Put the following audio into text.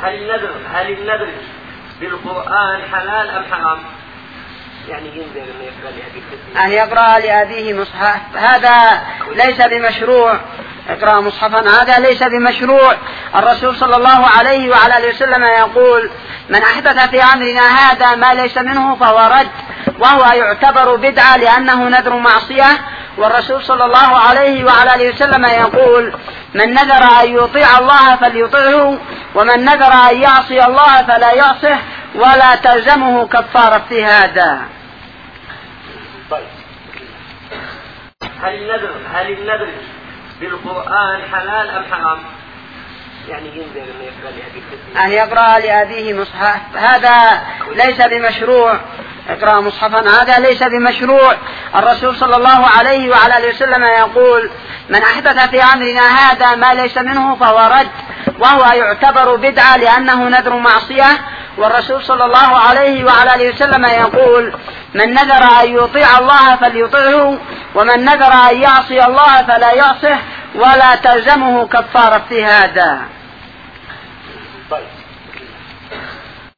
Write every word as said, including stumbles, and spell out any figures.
هل النذر هل النذر بالقرآن حلال أم حرام؟ يعني ينذر أن يقرأ لأبيه أن يقرأ لأبيه مصحف هذا ليس بمشروع. اقرأ مصحفا هذا ليس بمشروع. الرسول صلى الله عليه وعلى آله وسلم يقول: من أحدث في أمرنا هذا ما ليس منه فهو رد، وهو يعتبر بدعة لأنه نذر معصية. والرسول صلى الله عليه وعلى آله وسلم يقول: من نذر أن يطيع الله فليطيعه، ومن نذر أن يعصي الله فلا يعصه، ولا تلزمه كفارة في هذا. طيب. هل النذر هل النذر بالقرآن حلال أم حرام؟ يعني ينذر أن يقرأ لأبيه أن يقرأ لأبيه مصحف هذا ليس بمشروع. اقرأ مصحفا هذا ليس بمشروع. الرسول صلى الله عليه وعلى آله وسلم يقول: من أحدث في أمرنا هذا ما ليس منه فهو رد، وهو يعتبر بدعة لأنه نذر معصية. والرسول صلى الله عليه وعلى آله وسلم يقول: من نذر أن يطيع الله فليطيعه، ومن نذر أن يعصي الله فلا يعصه، ولا تلزمه كفارة في هذا.